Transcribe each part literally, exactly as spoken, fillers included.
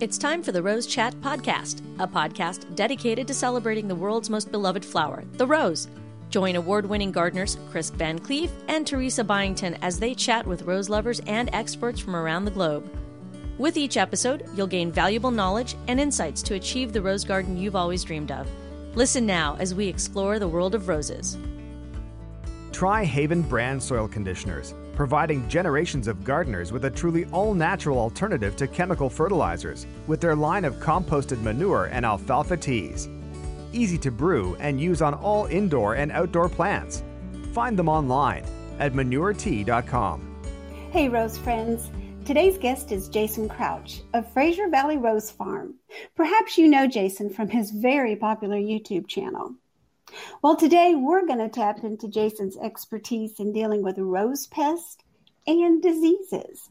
It's time for the Rose Chat Podcast, a podcast dedicated to celebrating the world's most beloved flower, the rose. Join award-winning gardeners Chris Van Cleef and Teresa Byington as they chat with rose lovers and experts from around the globe. With each episode, you'll gain valuable knowledge and insights to achieve the rose garden you've always dreamed of. Listen now as we explore the world of roses. Try Haven brand soil conditioners, providing generations of gardeners with a truly all-natural alternative to chemical fertilizers with their line of composted manure and alfalfa teas. Easy to brew and use on all indoor and outdoor plants. Find them online at manure tea dot com. Hey Rose friends, today's guest is Jason Crouch of Fraser Valley Rose Farm. Perhaps you know Jason from his very popular YouTube channel. Well, today we're going to tap into Jason's expertise in dealing with rose pests and diseases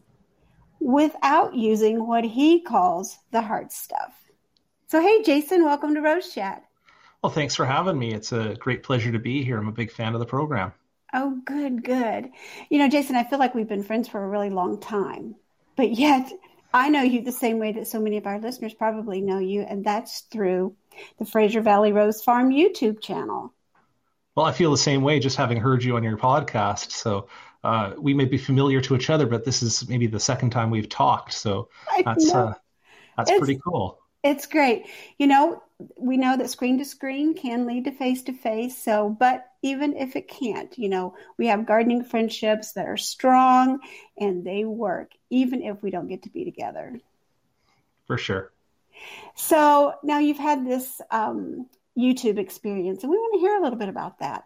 without using what he calls the hard stuff. So, hey, Jason, welcome to Rose Chat. Well, thanks for having me. It's a great pleasure to be here. I'm a big fan of the program. Oh, good, good. You know, Jason, I feel like we've been friends for a really long time, but yet I know you the same way that so many of our listeners probably know you, and that's through the Fraser Valley Rose Farm YouTube channel. Well, I feel the same way just having heard you on your podcast. So uh, we may be familiar to each other, but this is maybe the second time we've talked. So that's uh, that's it's, pretty cool. It's great. You know, we know that screen to screen can lead to face to face. So, but even if it can't, you know, we have gardening friendships that are strong and they work, even if we don't get to be together. For sure. So now you've had this um, YouTube experience, and we want to hear a little bit about that.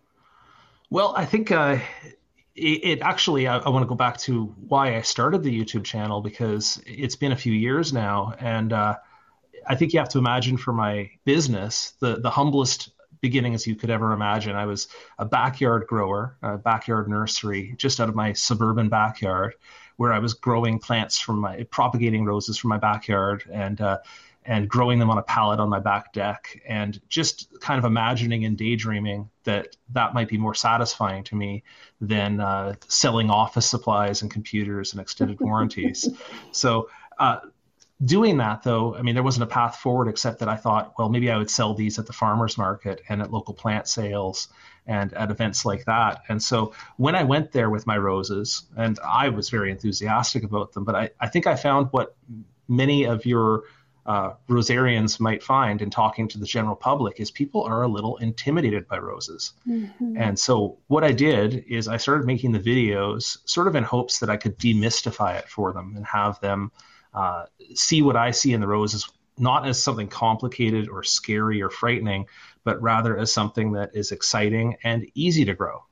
Well, I think uh, it, it actually, I, I want to go back to why I started the YouTube channel, because it's been a few years now. And uh, I think you have to imagine for my business, the, the humblest beginnings you could ever imagine. I was a backyard grower, a backyard nursery, just out of my suburban backyard, where I was growing plants from my, propagating roses from my backyard and uh, and growing them on a pallet on my back deck, and just kind of imagining and daydreaming that that might be more satisfying to me than uh, selling office supplies and computers and extended warranties. So uh, doing that, though, I mean, there wasn't a path forward except that I thought, well, maybe I would sell these at the farmer's market and at local plant sales and at events like that. And so when I went there with my roses, and I was very enthusiastic about them, but I, I think I found what many of your uh, rosarians might find in talking to the general public is people are a little intimidated by roses. Mm-hmm. And so what I did is I started making the videos sort of in hopes that I could demystify it for them and have them uh, see what I see in the roses, not as something complicated or scary or frightening, but rather as something that is exciting and easy to grow.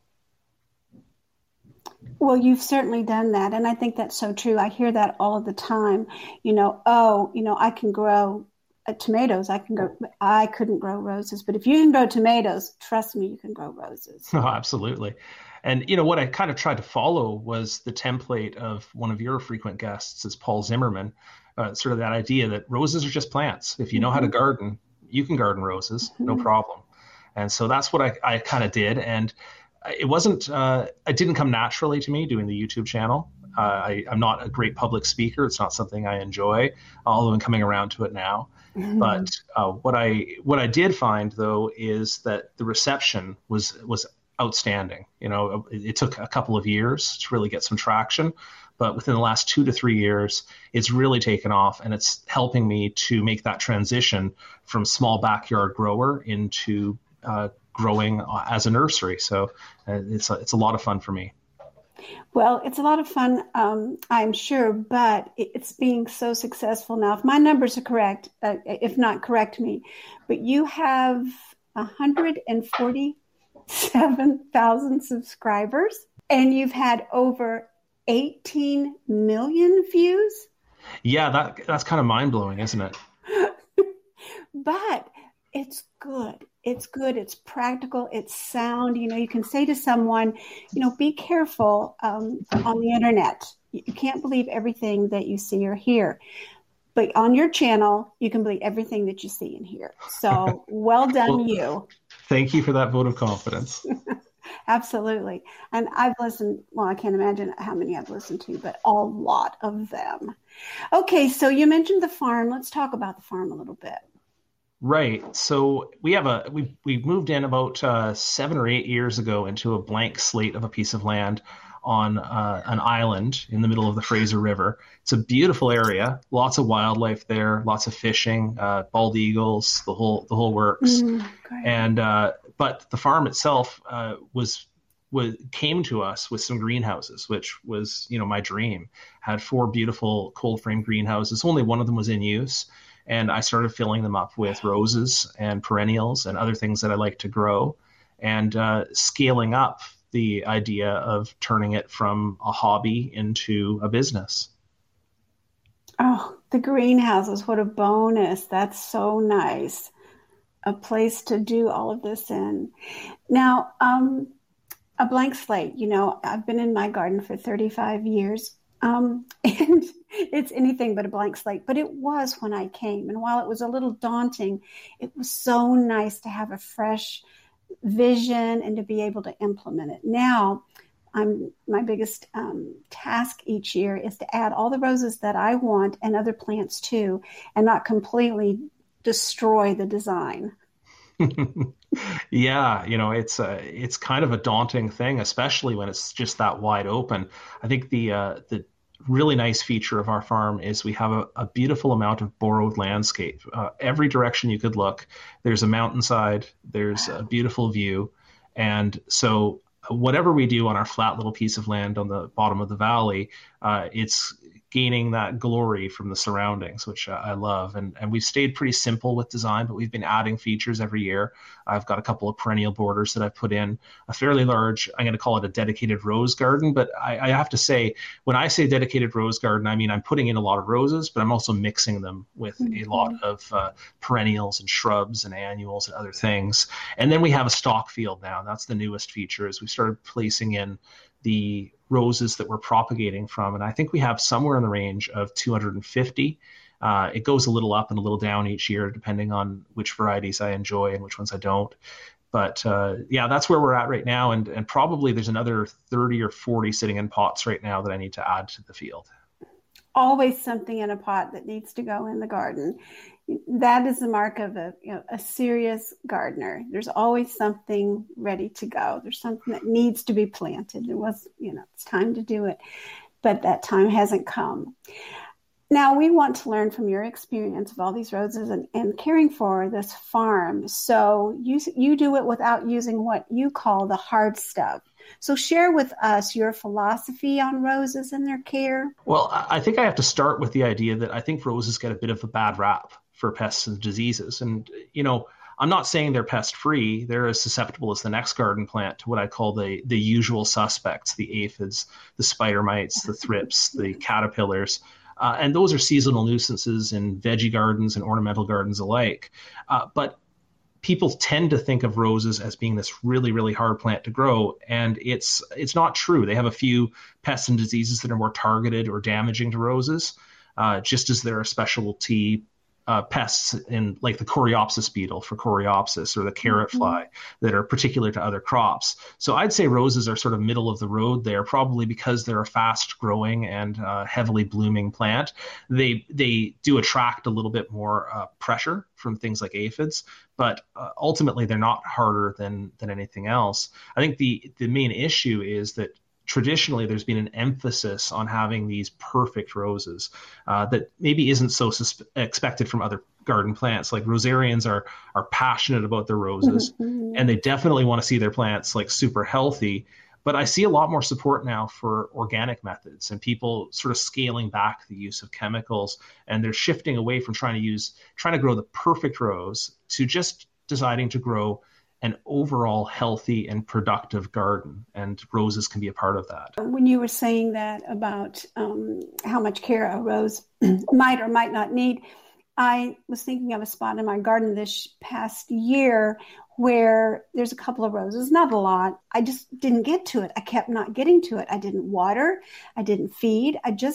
Well, you've certainly done that. And I think that's so true. I hear that all the time. You know, oh, you know, I can grow uh, tomatoes. I can grow, I couldn't grow roses. But if you can grow tomatoes, trust me, you can grow roses. Oh, absolutely. And, you know, what I kind of tried to follow was the template of one of your frequent guests, is Paul Zimmerman, uh, sort of that idea that roses are just plants. If you know mm-hmm. how to garden, you can garden roses, mm-hmm. no problem. And so that's what I, I kind of did. And it wasn't, uh, it didn't come naturally to me doing the YouTube channel. Uh, I, I'm not a great public speaker. It's not something I enjoy, although I'm coming around to it now. Mm-hmm. But uh, what I what I did find, though, is that the reception was was outstanding. You know, it, it took a couple of years to really get some traction, but within the last two to three years, it's really taken off, and it's helping me to make that transition from small backyard grower into uh, growing as a nursery. So uh, it's a, it's a lot of fun for me. Well, it's a lot of fun, um, I'm sure, but it's being so successful now. If my numbers are correct, uh, if not, correct me, but you have one hundred forty-seven thousand subscribers, and you've had over eighteen million views. Yeah, that that's kind of mind-blowing, isn't it? But it's good. It's good. It's practical. It's sound. You know, you can say to someone, you know, be careful um, on the internet. You can't believe everything that you see or hear. But on your channel, you can believe everything that you see and hear. So well done, well, you. Thank you for that vote of confidence. Absolutely. And I've listened, well, I can't imagine how many I've listened to, but a lot of them. Okay, so you mentioned the farm. Let's talk about the farm a little bit. Right. So we have a we we moved in about uh, seven or eight years ago into a blank slate of a piece of land on uh, an island in the middle of the Fraser River. It's a beautiful area, lots of wildlife there, lots of fishing, uh, bald eagles, the whole the whole works. Mm, great. And uh, but the farm itself uh, was was came to us with some greenhouses, which was you know my dream. Had four beautiful cold frame greenhouses. Only one of them was in use. And I started filling them up with roses and perennials and other things that I like to grow, and uh, scaling up the idea of turning it from a hobby into a business. Oh, the greenhouses, what a bonus. That's so nice. A place to do all of this in. Now, um, a blank slate, you know, I've been in my garden for thirty-five years. Um, and it's anything but a blank slate, but it was when I came. And while it was a little daunting, it was so nice to have a fresh vision and to be able to implement it. Now, I'm my biggest um, task each year is to add all the roses that I want and other plants too, and not completely destroy the design. Yeah, you know, it's a, it's kind of a daunting thing, especially when it's just that wide open. I think the uh, the really nice feature of our farm is we have a, a beautiful amount of borrowed landscape. Uh, every direction you could look, there's a mountainside, there's a beautiful view, and so whatever we do on our flat little piece of land on the bottom of the valley, uh, it's gaining that glory from the surroundings, which uh, I love. And and we've stayed pretty simple with design, but we've been adding features every year. I've got a couple of perennial borders that I've put in, a fairly large, I'm going to call it a dedicated rose garden. But I, I have to say, when I say dedicated rose garden, I mean, I'm putting in a lot of roses, but I'm also mixing them with mm-hmm. a lot of uh, perennials and shrubs and annuals and other things. And then we have a stock field now. That's the newest feature, is we started placing in the roses that we're propagating from. And I think we have somewhere in the range of two hundred fifty. Uh, it goes a little up and a little down each year, depending on which varieties I enjoy and which ones I don't. But uh, yeah, that's where we're at right now. And, and probably there's another thirty or forty sitting in pots right now that I need to add to the field. Always something in a pot that needs to go in the garden. That is the mark of a, you know, a serious gardener. There's always something ready to go. There's something that needs to be planted. It was, you know, it's time to do it, but that time hasn't come. Now we want to learn from your experience of all these roses and, and caring for this farm. So you you do it without using what you call the hard stuff. So share with us your philosophy on roses and their care. Well, I think I have to start with the idea that I think roses get a bit of a bad rap for pests and diseases. And, you know, I'm not saying they're pest free. They're as susceptible as the next garden plant to what I call the, the usual suspects, the aphids, the spider mites, the thrips, the caterpillars. Uh, and those are seasonal nuisances in veggie gardens and ornamental gardens alike. Uh, but people tend to think of roses as being this really, really hard plant to grow. And it's it's not true. They have a few pests and diseases that are more targeted or damaging to roses, uh, just as there are specialty uh, pests in like the Coreopsis beetle for Coreopsis or the carrot mm-hmm. fly that are particular to other crops. So I'd say roses are sort of middle of the road there, probably because they're a fast growing and uh, heavily blooming plant. They they do attract a little bit more uh, pressure from things like aphids, but uh, ultimately they're not harder than than anything else. I think the the main issue is that traditionally there's been an emphasis on having these perfect roses uh, that maybe isn't so sus- expected from other garden plants. Like rosarians are are passionate about their roses mm-hmm. and they definitely want to see their plants like super healthy. But I see a lot more support now for organic methods and people sort of scaling back the use of chemicals, and they're shifting away from trying to use trying to grow the perfect rose to just deciding to grow an overall healthy and productive garden, and roses can be a part of that. When you were saying that about um, how much care a rose might or might not need, I was thinking of a spot in my garden this past year where there's a couple of roses, not a lot. I just didn't get to it. I kept not getting to it. I didn't water. I didn't feed. I just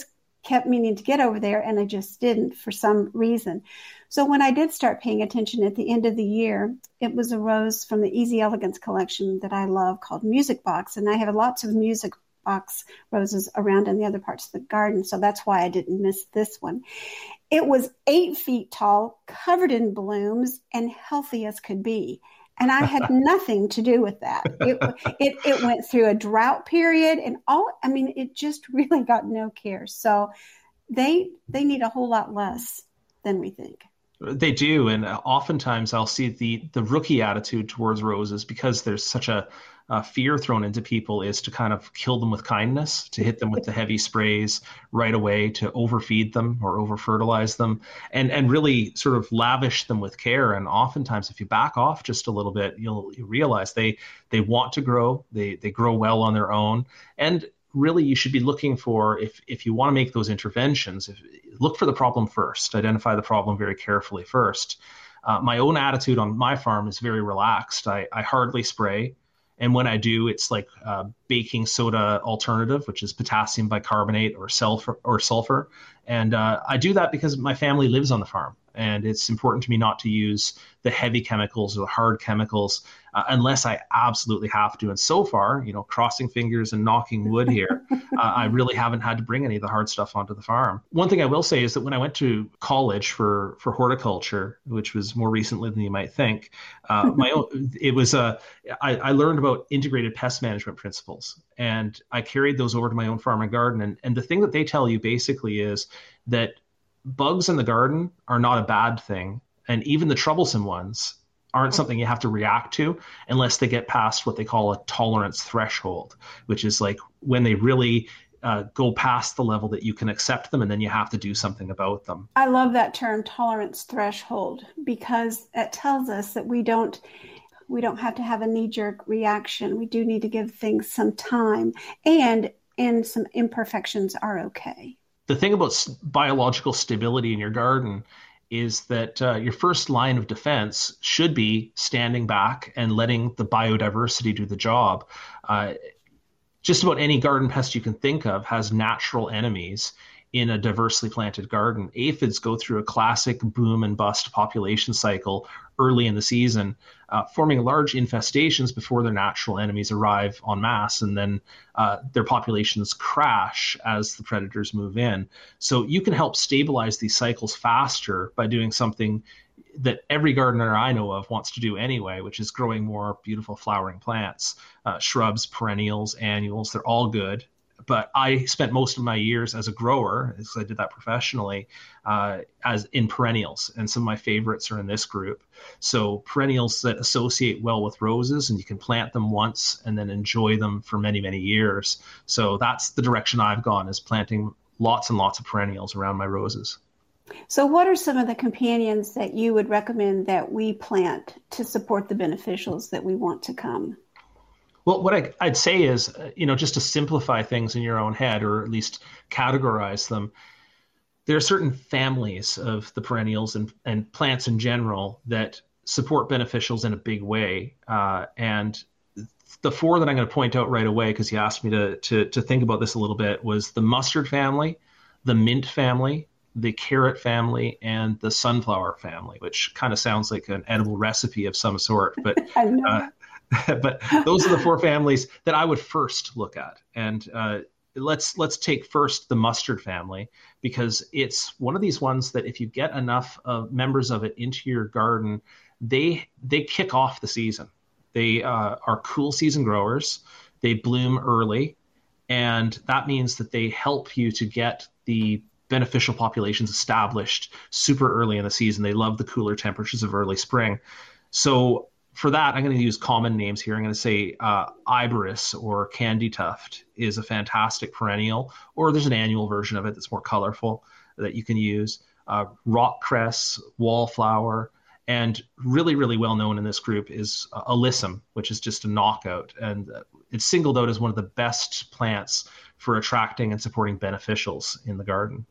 kept meaning to get over there, and I just didn't for some reason. So when I did start paying attention at the end of the year, it was a rose from the Easy Elegance collection that I love called Music Box. And I have lots of Music Box roses around in the other parts of the garden. So that's why I didn't miss this one. It was eight feet tall, covered in blooms, and healthy as could be. And I had nothing to do with that. It, it it went through a drought period, and all, I mean, it just really got no care. So they they need a whole lot less than we think. They do. And oftentimes I'll see the the rookie attitude towards roses, because there's such a, a fear thrown into people, is to kind of kill them with kindness, to hit them with the heavy sprays right away, to overfeed them or over fertilize them, and and really sort of lavish them with care. And oftentimes if you back off just a little bit, you'll, you'll realize they they want to grow, they they grow well on their own. And really, you should be looking for, if if you want to make those interventions, if, look for the problem first. Identify the problem very carefully first. Uh, my own attitude on my farm is very relaxed. I, I hardly spray. And when I do, it's like uh, baking soda alternative, which is potassium bicarbonate or sulfur. Or sulfur. And uh, I do that because my family lives on the farm. And it's important to me not to use the heavy chemicals or the hard chemicals uh, unless I absolutely have to. And so far, you know, crossing fingers and knocking wood here, uh, I really haven't had to bring any of the hard stuff onto the farm. One thing I will say is that when I went to college for, for horticulture, which was more recently than you might think, uh, my own, it was a, I, I learned about integrated pest management principles, and I carried those over to my own farm and garden. And, and the thing that they tell you basically is that bugs in the garden are not a bad thing. And even the troublesome ones aren't something you have to react to unless they get past what they call a tolerance threshold, which is like when they really uh, go past the level that you can accept them, and then you have to do something about them. I love that term, tolerance threshold, because it tells us that we don't we don't have to have a knee-jerk reaction. We do need to give things some time, and and some imperfections are okay. The thing about biological stability in your garden is that uh, your first line of defense should be standing back and letting the biodiversity do the job. Uh, just about any garden pest you can think of has natural enemies in a diversely planted garden. Aphids go through a classic boom and bust population cycle early in the season, uh, forming large infestations before their natural enemies arrive en masse, and then uh, their populations crash as the predators move in. So you can help stabilize these cycles faster by doing something that every gardener I know of wants to do anyway, which is growing more beautiful flowering plants, uh, shrubs, perennials, annuals. They're all good. But I spent most of my years as a grower, because I did that professionally, uh, as in perennials. And some of my favorites are in this group. So perennials that associate well with roses, and you can plant them once and then enjoy them for many, many years. So that's the direction I've gone, is planting lots and lots of perennials around my roses. So what are some of the companions that you would recommend that we plant to support the beneficials that we want to come? Well, what I, I'd say is, you know, just to simplify things in your own head, or at least categorize them, there are certain families of the perennials and, and plants in general that support beneficials in a big way. Uh, and the four that I'm going to point out right away, because you asked me to, to, to think about this a little bit, was the mustard family, the mint family, the carrot family, and the sunflower family, which kind of sounds like an edible recipe of some sort. But I know. Uh, but those are the four families that I would first look at. And uh, let's let's take first the mustard family, because it's one of these ones that if you get enough of members of it into your garden, they they kick off the season. They uh, are cool season growers. They bloom early, and that means that they help you to get the beneficial populations established super early in the season. They love the cooler temperatures of early spring. So for that, I'm going to use common names here. I'm going to say uh, Iberis or Candy Tuft is a fantastic perennial, or there's an annual version of it that's more colorful that you can use. Uh, rock cress, wallflower, and really, really well known in this group is uh, Alyssum, which is just a knockout. And uh, it's singled out as one of the best plants for attracting and supporting beneficials in the garden.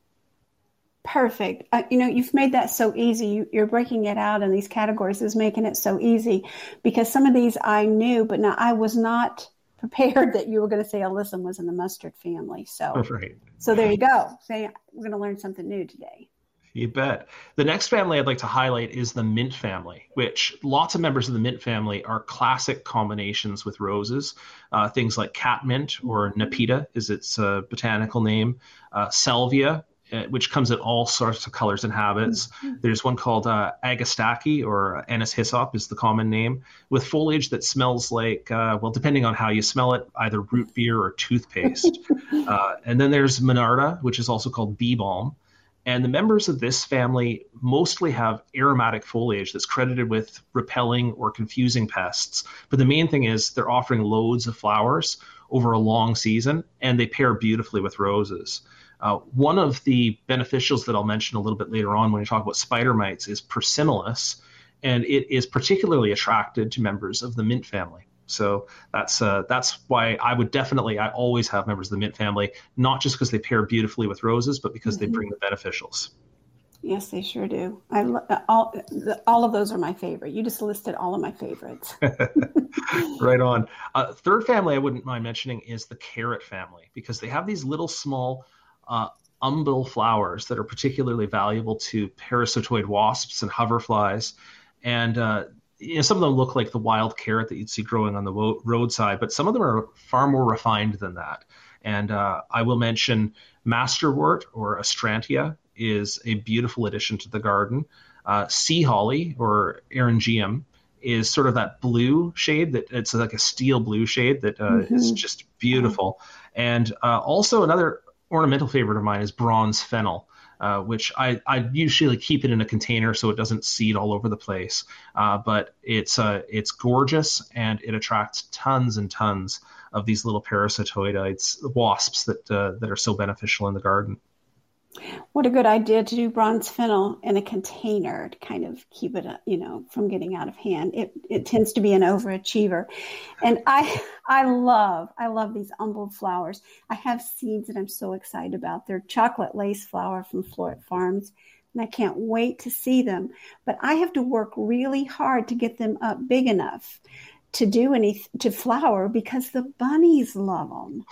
Perfect. Uh, you know, you've made that so easy. You, you're breaking it out in these categories is making it so easy, because some of these I knew, but now I was not prepared that you were going to say alyssum was in the mustard family. So, right. so there you go. Say we're going to learn something new today. You bet. The next family I'd like to highlight is the mint family, which lots of members of the mint family are classic combinations with roses. Uh, things like catmint, or Nepeta is its uh, botanical name, uh, salvia, uh, which comes in all sorts of colors and habits. Mm-hmm. There's one called uh, Agastache, or Anise hyssop is the common name, with foliage that smells like, uh, well, depending on how you smell it, either root beer or toothpaste. uh, and then there's Monarda, which is also called bee balm. And the members of this family mostly have aromatic foliage that's credited with repelling or confusing pests. But the main thing is they're offering loads of flowers over a long season, and they pair beautifully with roses. Uh, one of the beneficials that I'll mention a little bit later on when we talk about spider mites is Persimolis, and it is particularly attracted to members of the mint family. So that's uh, that's why I would definitely, I always have members of the mint family, not just because they pair beautifully with roses, but because mm-hmm. they bring the beneficials. Yes, they sure do. I all the, all of those are my favorite. You just listed all of my favorites. Right on. Uh, third family I wouldn't mind mentioning is the carrot family, because they have these little small uh, umbel flowers that are particularly valuable to parasitoid wasps and hoverflies. And uh, you know, some of them look like the wild carrot that you'd see growing on the wo- roadside, but some of them are far more refined than that. And uh, I will mention masterwort, or Astrantia, is a beautiful addition to the garden. Uh, sea holly, or Eryngium, is sort of that blue shade that it's like a steel blue shade that uh, mm-hmm. is just beautiful. And uh, also another ornamental favorite of mine is bronze fennel. Uh, which I, I usually keep it in a container so it doesn't seed all over the place. Uh, but it's uh, it's gorgeous, and it attracts tons and tons of these little parasitoids, wasps that uh, that are so beneficial in the garden. What a good idea to do bronze fennel in a container to kind of keep it, you know, from getting out of hand. It it tends to be an overachiever. And I I love, I love these umbelled flowers. I have seeds that I'm so excited about. They're chocolate lace flower from Floret Farms, and I can't wait to see them. But I have to work really hard to get them up big enough to do any, to flower, because the bunnies love them.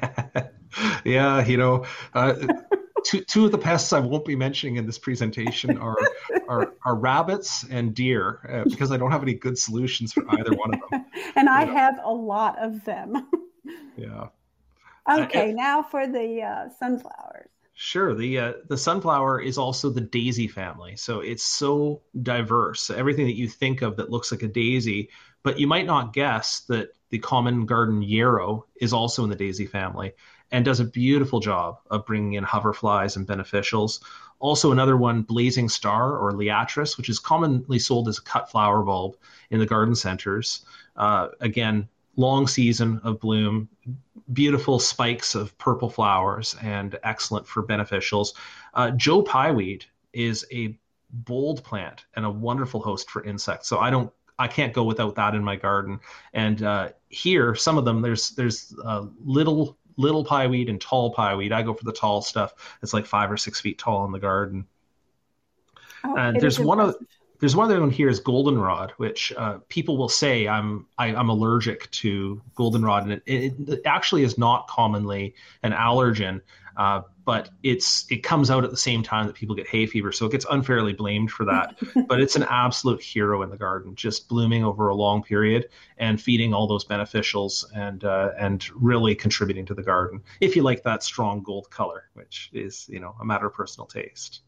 Yeah, you know, uh, two two of the pests I won't be mentioning in this presentation are are, are rabbits and deer, uh, because I don't have any good solutions for either one of them. And I know. have a lot of them. Yeah. Okay, uh, now for the uh, sunflowers. Sure. The uh, the sunflower is also the daisy family. So it's so diverse. Everything that you think of that looks like a daisy, but you might not guess that the common garden yarrow is also in the daisy family, and does a beautiful job of bringing in hoverflies and beneficials. Also another one, blazing star, or liatris, which is commonly sold as a cut flower bulb in the garden centers. Uh, again, long season of bloom, beautiful spikes of purple flowers, and excellent for beneficials. Uh, Joe Pyeweed is a bold plant and a wonderful host for insects. So I don't I can't go without that in my garden. And uh, here, some of them, there's there's uh, little little pyeweed and tall pyeweed. I go for the tall stuff. It's like five or six feet tall in the garden. Oh, and there's one of there's one other one here is goldenrod, which uh, people will say I'm I, I'm allergic to goldenrod, and it, it, it actually is not commonly an allergen. Uh, but it's it comes out at the same time that people get hay fever, so it gets unfairly blamed for that. But it's an absolute hero in the garden, just blooming over a long period and feeding all those beneficials, and uh, and really contributing to the garden, if you like that strong gold color, which is, you know, a matter of personal taste.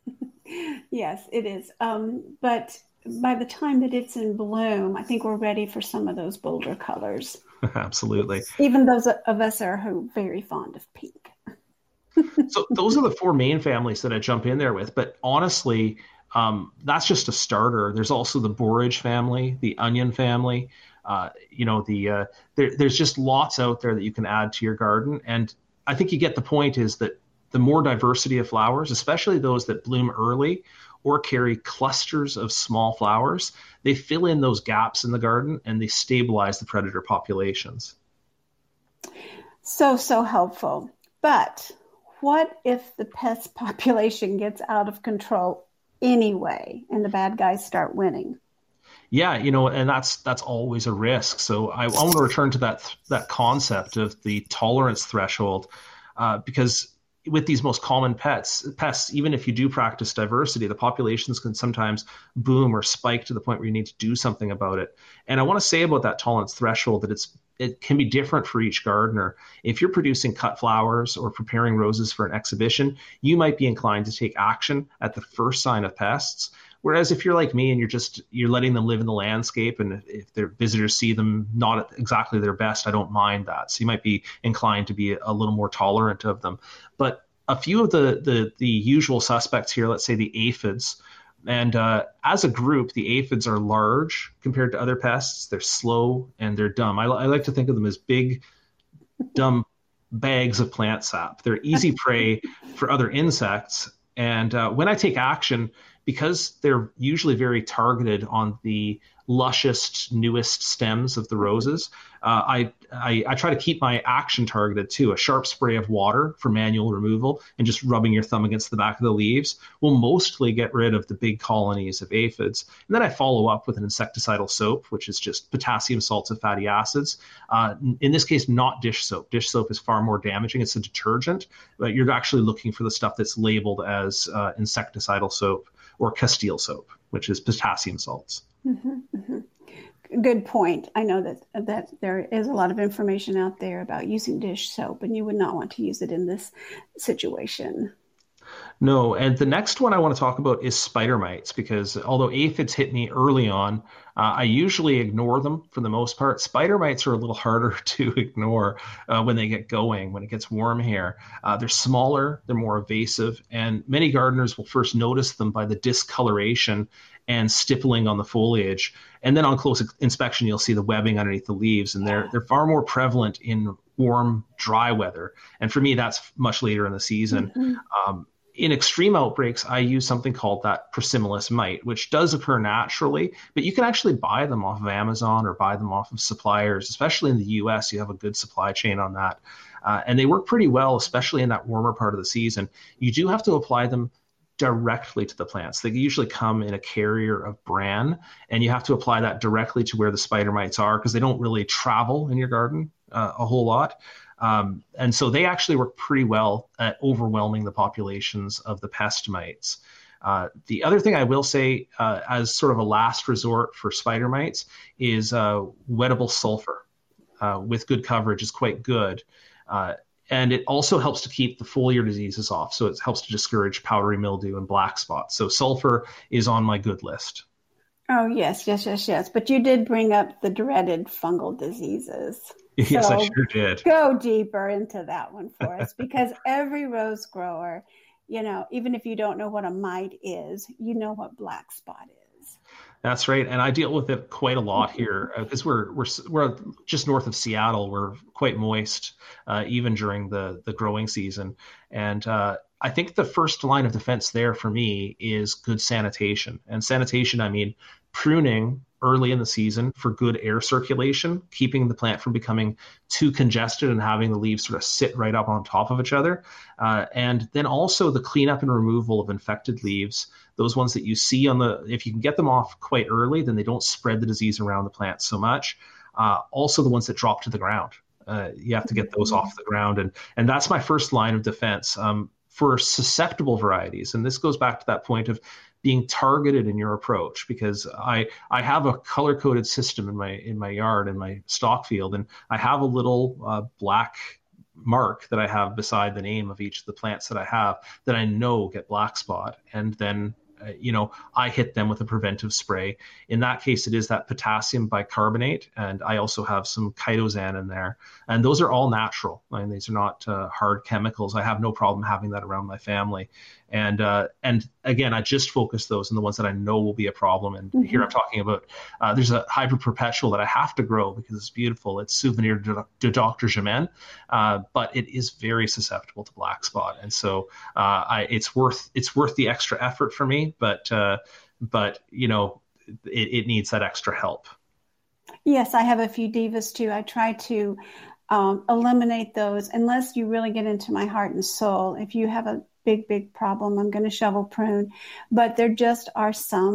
Yes, it is. Um, but by the time that it's in bloom, I think we're ready for some of those bolder colors. Absolutely. Even those of us are who very fond of pink. So those are the four main families that I jump in there with. But honestly, um, that's just a starter. There's also the borage family, the onion family. Uh, you know, the uh, there, there's just lots out there that you can add to your garden. And I think you get the point is that the more diversity of flowers, especially those that bloom early or carry clusters of small flowers, they fill in those gaps in the garden and they stabilize the predator populations. So, so helpful. But what if the pest population gets out of control anyway and the bad guys start winning? Yeah, you know, and that's that's always a risk. So I, I want to return to that that concept of the tolerance threshold, uh, because with these most common pets, pests, even if you do practice diversity, the populations can sometimes boom or spike to the point where you need to do something about it. And I want to say about that tolerance threshold that it's it can be different for each gardener. If you're producing cut flowers or preparing roses for an exhibition, you might be inclined to take action at the first sign of pests. Whereas if you're like me and you're just you're letting them live in the landscape, and if their visitors see them not at exactly their best, I don't mind that. So you might be inclined to be a little more tolerant of them. But a few of the the, the usual suspects here, let's say the aphids, and uh, as a group, the aphids are large compared to other pests. They're slow and they're dumb. I, I like to think of them as big, dumb bags of plant sap. They're easy prey for other insects. And uh, when I take action, because they're usually very targeted on the lushest, newest stems of the roses, uh, I, I I try to keep my action targeted too. A sharp spray of water for manual removal and just rubbing your thumb against the back of the leaves will mostly get rid of the big colonies of aphids. And then I follow up with an insecticidal soap, which is just potassium salts and fatty acids. Uh, in this case, not dish soap. Dish soap is far more damaging. It's a detergent, but you're actually looking for the stuff that's labeled as uh, insecticidal soap or Castile soap, which is potassium salts. Mm-hmm, mm-hmm. Good point. I know that that there is a lot of information out there about using dish soap, and you would not want to use it in this situation. No, and the next one I want to talk about is spider mites, because although aphids hit me early on, uh, I usually ignore them for the most part. Spider mites are a little harder to ignore uh, when they get going, when it gets warm here. Uh, they're smaller, they're more evasive, and many gardeners will first notice them by the discoloration and stippling on the foliage. And then on close inspection, you'll see the webbing underneath the leaves, and they're they're far more prevalent in warm, dry weather. And for me, that's much later in the season. Mm-hmm. Um, in extreme outbreaks, I use something called that Priscimilus mite, which does occur naturally, but you can actually buy them off of Amazon or buy them off of suppliers, especially in the U S. You have a good supply chain on that. Uh, and they work pretty well, especially in that warmer part of the season. You do have to apply them directly to the plants. They usually come in a carrier of bran, and you have to apply that directly to where the spider mites are, because they don't really travel in your garden uh, a whole lot. Um, and so they actually work pretty well at overwhelming the populations of the pest mites. Uh, the other thing I will say uh, as sort of a last resort for spider mites is uh, wettable sulfur uh, with good coverage is quite good. Uh, and it also helps to keep the foliar diseases off. So it helps to discourage powdery mildew and black spots. So sulfur is on my good list. Oh, yes, yes, yes, yes. But you did bring up the dreaded fungal diseases. Yes, so I sure did. Go deeper into that one for us, because every rose grower, you know, even if you don't know what a mite is, you know what black spot is. That's right, and I deal with it quite a lot here because we're we're we're just north of Seattle. We're quite moist, uh, even during the the growing season, and uh, I think the first line of defense there for me is good sanitation. And sanitation, I mean pruning early in the season for good air circulation, keeping the plant from becoming too congested and having the leaves sort of sit right up on top of each other. Uh, and then also the cleanup and removal of infected leaves, those ones that you see on the, if you can get them off quite early, then they don't spread the disease around the plant so much. Uh, also the ones that drop to the ground. Uh, you have to get those off the ground. And, and that's my first line of defense. Um, for susceptible varieties, and this goes back to that point of being targeted in your approach, because I I have a color coded system in my in my yard, in my stock field, and I have a little uh, black mark that I have beside the name of each of the plants that I have that I know get black spot, and then uh, you know I hit them with a preventive spray. In that case, it is that potassium bicarbonate, and I also have some chitosan in there, and those are all natural. I mean, these are not uh, hard chemicals. I have no problem having that around my family. And uh, and again, I just focus those on the ones that I know will be a problem. And mm-hmm. here I'm talking about, uh, there's a hybrid perpetual that I have to grow because it's beautiful. It's Souvenir de, de Doctor Germain, uh, but it is very susceptible to black spot. And so uh, I, it's worth it's worth the extra effort for me. But uh, but you know, it, it needs that extra help. Yes, I have a few divas too. I try to um, eliminate those unless you really get into my heart and soul. If you have a big, big problem, I'm going to shovel prune. But there just are some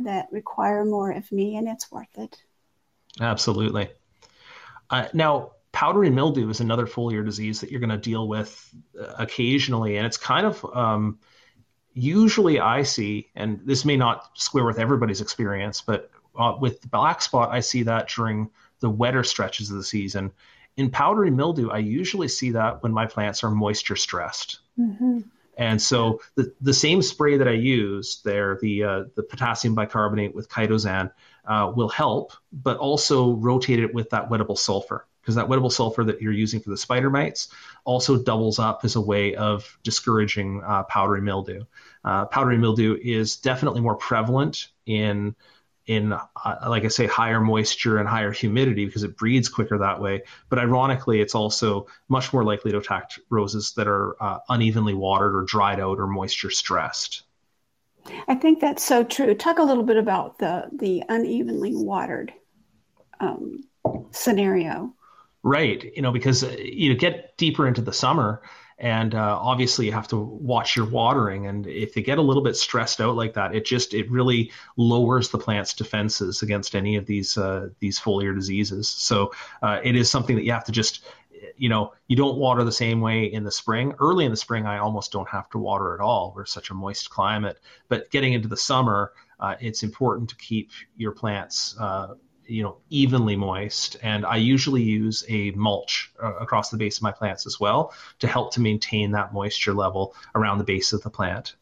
that require more of me, and it's worth it. Absolutely. Uh, now, powdery mildew is another foliar disease that you're going to deal with uh, occasionally, and it's kind of um, usually I see, and this may not square with everybody's experience, but uh, with black spot, I see that during the wetter stretches of the season. In powdery mildew, I usually see that when my plants are moisture stressed. Mm-hmm. And so the, the same spray that I use there, the uh, the potassium bicarbonate with chitosan, uh, will help, but also rotate it with that wettable sulfur, because that wettable sulfur that you're using for the spider mites also doubles up as a way of discouraging uh, powdery mildew. Uh, powdery mildew is definitely more prevalent in in, uh, like I say, higher moisture and higher humidity because it breeds quicker that way. But ironically, it's also much more likely to attack roses that are uh, unevenly watered or dried out or moisture stressed. I think that's so true. Talk a little bit about the, the unevenly watered um, scenario. Right. You know, because uh, you get deeper into the summer, and uh, obviously you have to watch your watering. And if they get a little bit stressed out like that, it just, it really lowers the plant's defenses against any of these, uh, these foliar diseases. So uh, it is something that you have to just, you know, you don't water the same way in the spring. Early in the spring, I almost don't have to water at all. We're such a moist climate. But getting into the summer, uh, it's important to keep your plants uh, you know, evenly moist. And I usually use a mulch uh, across the base of my plants as well to help to maintain that moisture level around the base of the plant.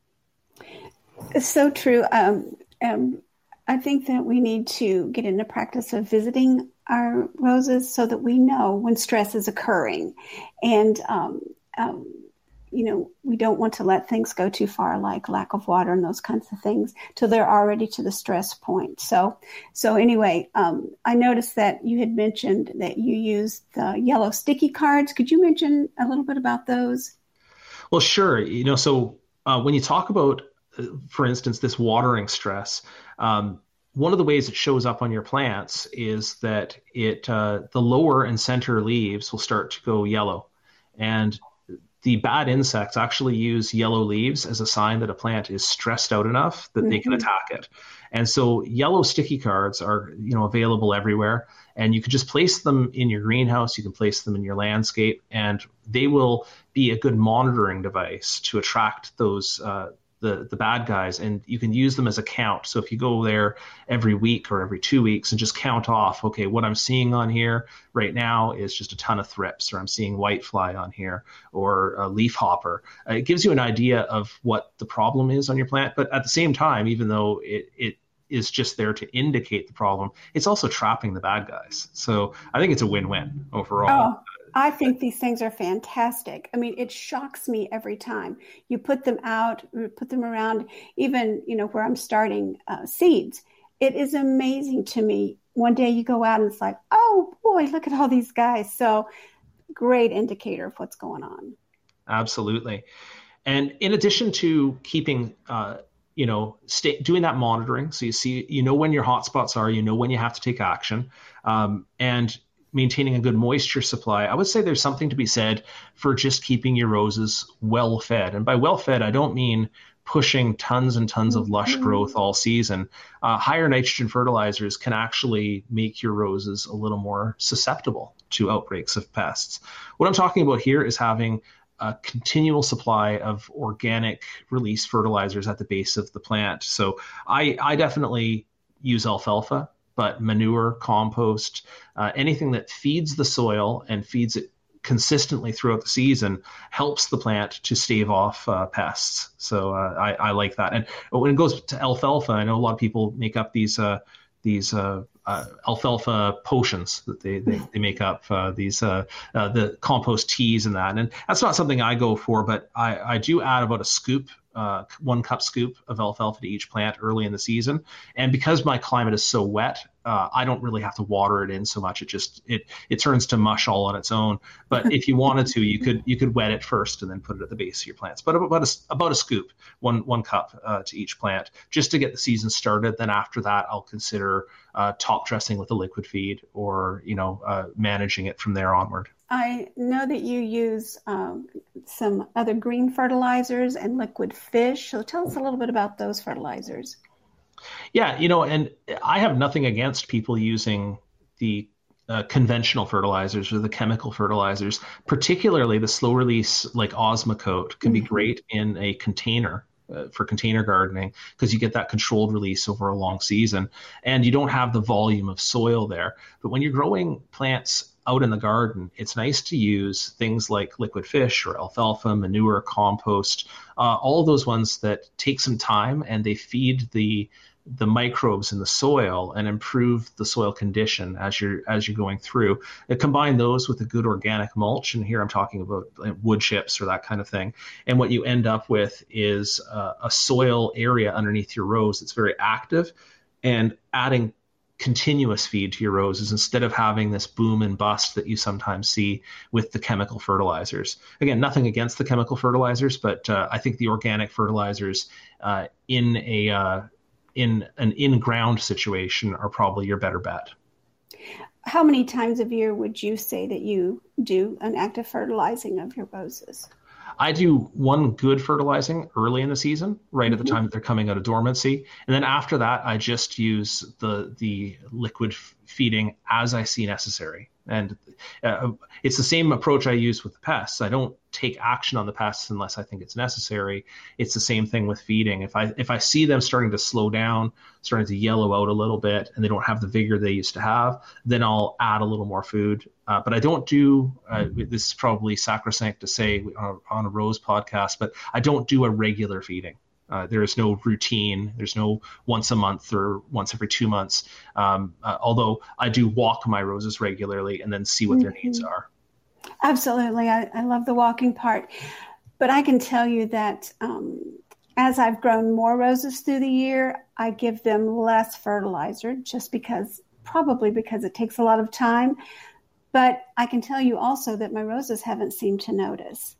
It's so true. Um, um, I think that we need to get in the practice of visiting our roses so that we know when stress is occurring. And, um, um, you know, we don't want to let things go too far, like lack of water and those kinds of things, till they're already to the stress point. So, so anyway, um, I noticed that you had mentioned that you used the yellow sticky cards. Could you mention a little bit about those? Well, sure. You know, so uh, when you talk about, uh, for instance, this watering stress, um, one of the ways it shows up on your plants is that it uh, the lower and center leaves will start to go yellow, and the bad insects actually use yellow leaves as a sign that a plant is stressed out enough that mm-hmm. they can attack it. And so yellow sticky cards are, you know, available everywhere, and you can just place them in your greenhouse. You can place them in your landscape, and they will be a good monitoring device to attract those uh, the the bad guys, and you can use them as a count. So if you go there every week or every two weeks and just count off, okay, what I'm seeing on here right now is just a ton of thrips, or I'm seeing whitefly on here, or a leaf hopper. Uh, it gives you an idea of what the problem is on your plant. But at the same time, even though it, it is just there to indicate the problem, it's also trapping the bad guys. So I think it's a win-win overall. Oh. I think these things are fantastic. I mean, it shocks me every time you put them out, put them around, even, you know, where I'm starting uh, seeds. It is amazing to me. One day you go out and it's like, oh boy, look at all these guys. So great indicator of what's going on. Absolutely. And in addition to keeping, uh, you know, stay, doing that monitoring, so you see, you know, when your hot spots are, you know, when you have to take action, um, and maintaining a good moisture supply, I would say there's something to be said for just keeping your roses well fed. And by well fed, I don't mean pushing tons and tons of lush growth all season. Uh, higher nitrogen fertilizers can actually make your roses a little more susceptible to outbreaks of pests. What I'm talking about here is having a continual supply of organic release fertilizers at the base of the plant. So I, I definitely use alfalfa, but manure, compost, uh, anything that feeds the soil and feeds it consistently throughout the season helps the plant to stave off uh, pests. So uh, I, I like that. And when it goes to alfalfa, I know a lot of people make up these uh, these uh, uh, alfalfa potions that they, they, they make up, uh, these uh, uh, the compost teas and that. And that's not something I go for, but I, I do add about a scoop Uh, one cup scoop of alfalfa to each plant early in the season. And because my climate is so wet, uh, I don't really have to water it in so much. It just, it, it turns to mush all on its own. But if you wanted to, you could, you could wet it first and then put it at the base of your plants. But about a, about a scoop, one, one cup uh, to each plant, just to get the season started. Then after that, I'll consider uh, top dressing with a liquid feed, or, you know, uh, managing it from there onward. I know that you use um, some other green fertilizers and liquid fish. So tell us a little bit about those fertilizers. Yeah, you know, and I have nothing against people using the uh, conventional fertilizers or the chemical fertilizers, particularly the slow release like Osmocote can be Mm-hmm. great in a container. Uh, for container gardening, because you get that controlled release over a long season and you don't have the volume of soil there. But when you're growing plants out in the garden, it's nice to use things like liquid fish or alfalfa, manure, compost, uh, all those ones that take some time and they feed the the microbes in the soil and improve the soil condition as you're as you're going through. And combine those with a good organic mulch, and here I'm talking about like wood chips or that kind of thing. And what you end up with is uh, a soil area underneath your rows that's very active, and adding continuous feed to your roses instead of having this boom and bust that you sometimes see with the chemical fertilizers. Again, nothing against the chemical fertilizers, but uh, I think the organic fertilizers uh, in a uh, in an in-ground situation are probably your better bet. How many times a year would you say that you do an active fertilizing of your roses? I do one good fertilizing early in the season, right mm-hmm. at the time that they're coming out of dormancy. And then after that, I just use the the liquid f- feeding as I see necessary. And uh, it's the same approach I use with the pests. I don't take action on the pests unless I think it's necessary. It's the same thing with feeding. If I if I see them starting to slow down, starting to yellow out a little bit, and they don't have the vigor they used to have, then I'll add a little more food. Uh, but I don't do, uh, this is probably sacrosanct to say on a, on a Rose podcast, but I don't do a regular feeding. Uh, there is no routine. There's no once a month or once every two months. Um, uh, although I do walk my roses regularly and then see what mm-hmm. their needs are. Absolutely. I, I love the walking part. But I can tell you that um, as I've grown more roses through the year, I give them less fertilizer just because, probably because it takes a lot of time. But I can tell you also that my roses haven't seemed to notice.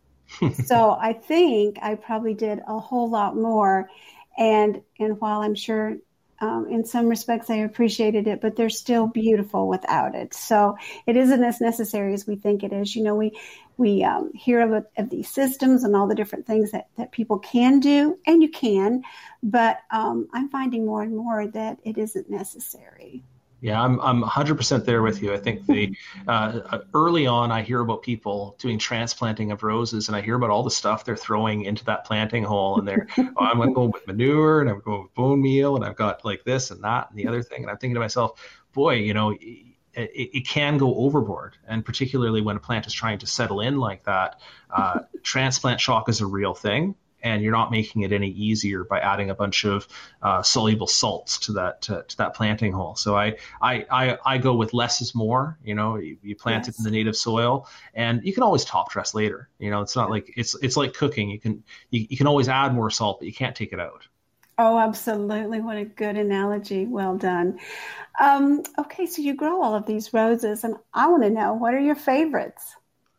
So I think I probably did a whole lot more. And and while I'm sure um, in some respects I appreciated it, but they're still beautiful without it. So it isn't as necessary as we think it is. You know, we we um, hear of, of these systems and all the different things that, that people can do, and you can, but um, I'm finding more and more that it isn't necessary. Yeah, I'm I'm one hundred percent there with you. I think the uh, early on, I hear about people doing transplanting of roses, and I hear about all the stuff they're throwing into that planting hole, and they're, oh, I'm going to go with manure, and I'm going with bone meal, and I've got like this and that and the other thing, and I'm thinking to myself, boy, you know, it, it can go overboard, and particularly when a plant is trying to settle in like that, uh, transplant shock is a real thing. And you're not making it any easier by adding a bunch of uh, soluble salts to that to, to that planting hole. So I, I I I go with less is more. You know, you, you plant yes. it in the native soil, and you can always top dress later. You know, it's not like it's it's like cooking. You can you, you can always add more salt, but you can't take it out. Oh, absolutely! What a good analogy. Well done. Um, okay, so you grow all of these roses, and I want to know, what are your favorites?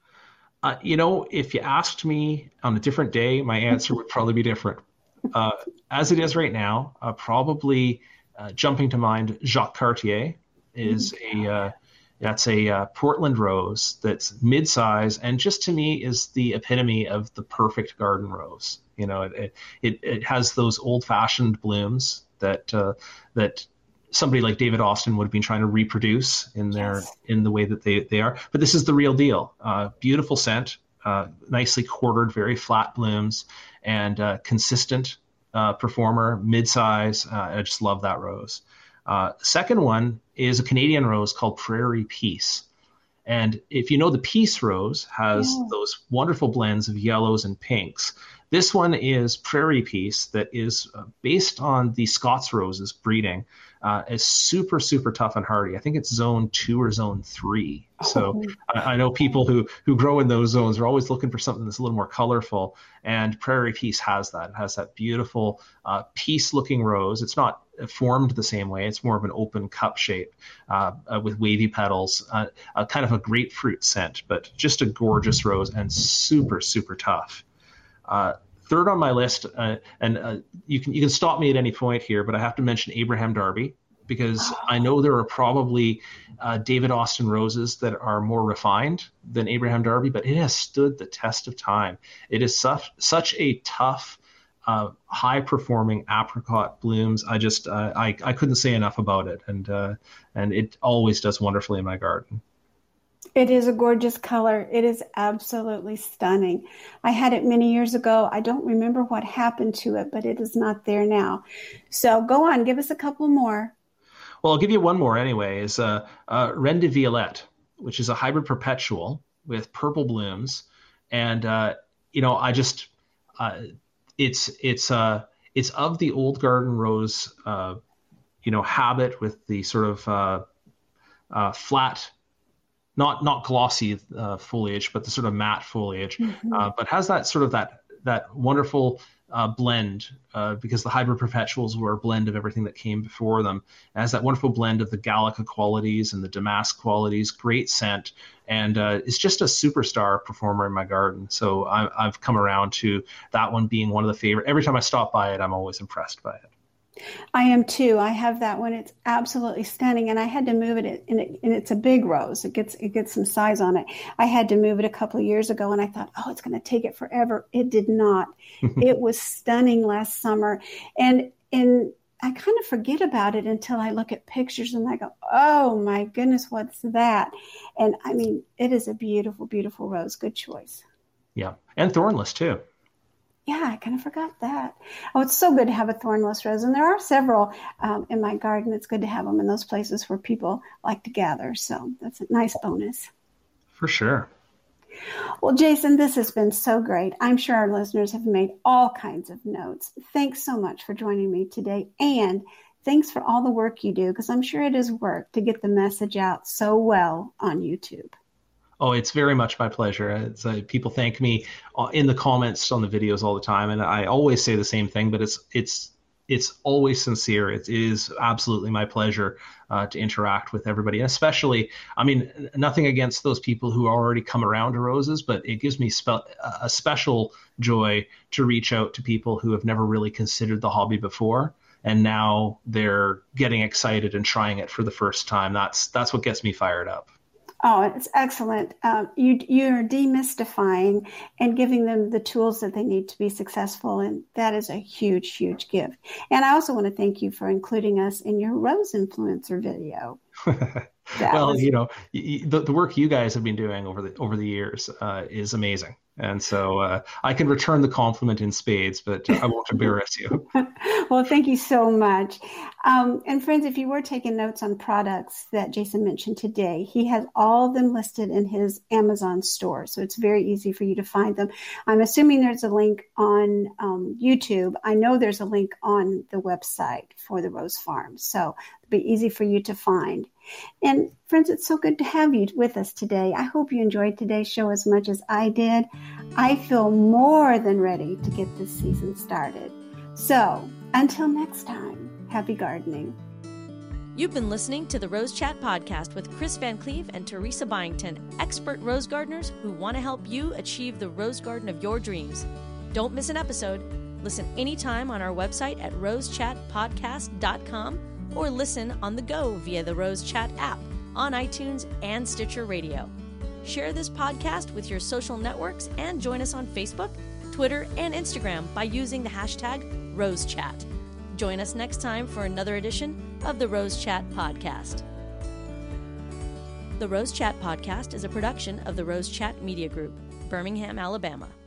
Uh, you know, if you asked me on a different day, my answer would probably be different. Uh, as it is right now, uh, probably uh, jumping to mind, Jacques Cartier is a uh, that's a uh, Portland rose that's mid-size, and just to me is the epitome of the perfect garden rose. You know, it it, it has those old-fashioned blooms that uh, that. somebody like David Austin would have been trying to reproduce in their yes. in the way that they, they are. But this is the real deal. Uh, beautiful scent, uh, nicely quartered, very flat blooms, and uh, consistent uh, performer, mid-size. Uh, I just love that rose. Uh, second one is a Canadian rose called Prairie Peace. And if you know, the Peace rose has yeah. those wonderful blends of yellows and pinks. This one is Prairie Peace that is uh, based on the Scots roses breeding. Uh, is super, super tough and hardy. I think it's zone two or zone three. So oh. I, I know people who, who grow in those zones are always looking for something that's a little more colorful. And Prairie Peace has that. It has that beautiful uh, peace-looking rose. It's not formed the same way. It's more of an open cup shape uh, uh, with wavy petals, uh, uh, kind of a grapefruit scent, but just a gorgeous rose and super, super tough. Uh, Third on my list, uh, and uh, you can you can stop me at any point here, but I have to mention Abraham Darby, because I know there are probably uh, David Austin roses that are more refined than Abraham Darby, but it has stood the test of time. It is such such a tough, uh, high-performing apricot blooms. I just uh, I I couldn't say enough about it, and uh, and it always does wonderfully in my garden. It is a gorgeous color. It is absolutely stunning. I had it many years ago. I don't remember what happened to it, but it is not there now. So go on, give us a couple more. Well, I'll give you one more anyway. Is uh, uh, Reine de Violette, which is a hybrid perpetual with purple blooms, and uh, you know, I just uh, it's it's uh, it's of the old garden rose, uh, you know, habit with the sort of uh, uh, flat, not not glossy uh, foliage, but the sort of matte foliage, mm-hmm. uh, but has that sort of that that wonderful uh, blend uh, because the hybrid perpetuals were a blend of everything that came before them. It has that wonderful blend of the Gallica qualities and the damask qualities, great scent, and uh, it's just a superstar performer in my garden. So I, I've come around to that one being one of the favorite. Every time I stop by it, I'm always impressed by it. I am too. I have that one. It's absolutely stunning, and I had to move it, and, it, and it's a big rose. It gets it gets some size on it. I had to move it a couple of years ago, and I thought, oh, it's going to take it forever. It did not. It was stunning last summer, and and I kind of forget about it until I look at pictures, and I go, oh my goodness, what's that? And I mean, it is a beautiful, beautiful rose. Good choice. Yeah, and thornless too. Yeah, I kind of forgot that. Oh, it's so good to have a thornless rose. And there are several um, in my garden. It's good to have them in those places where people like to gather. So that's a nice bonus. For sure. Well, Jason, this has been so great. I'm sure our listeners have made all kinds of notes. Thanks so much for joining me today. And thanks for all the work you do, because I'm sure it is work to get the message out so well on YouTube. Oh, it's very much my pleasure. It's, uh, people thank me in the comments on the videos all the time, and I always say the same thing. But it's it's it's always sincere. It is absolutely my pleasure uh, to interact with everybody, and especially, I mean, nothing against those people who already come around to roses, but it gives me spe- a special joy to reach out to people who have never really considered the hobby before, and now they're getting excited and trying it for the first time. That's that's what gets me fired up. Oh, it's excellent. Um, you, you're demystifying and giving them the tools that they need to be successful, and that is a huge, huge gift. And I also want to thank you for including us in your Rose Influencer video. Well, was... you know, the, the work you guys have been doing over the over the years uh, is amazing. And so uh, I can return the compliment in spades, but I won't embarrass you. Well, thank you so much. Um, and friends, if you were taking notes on products that Jason mentioned today, he has all of them listed in his Amazon store. So it's very easy for you to find them. I'm assuming there's a link on um, YouTube. I know there's a link on the website for the Rose Farm. So it'll be easy for you to find. And friends, it's so good to have you with us today. I hope you enjoyed today's show as much as I did. I feel more than ready to get this season started. So until next time, happy gardening. You've been listening to the Rose Chat podcast with Chris Van Cleave and Teresa Byington, expert rose gardeners who want to help you achieve the rose garden of your dreams. Don't miss an episode. Listen anytime on our website at rose chat podcast dot com or listen on the go via the Rose Chat app on iTunes and Stitcher Radio. Share this podcast with your social networks and join us on Facebook, Twitter, and Instagram by using the hashtag RoseChat. Join us next time for another edition of the Rose Chat podcast. The Rose Chat podcast is a production of the Rose Chat Media Group, Birmingham, Alabama.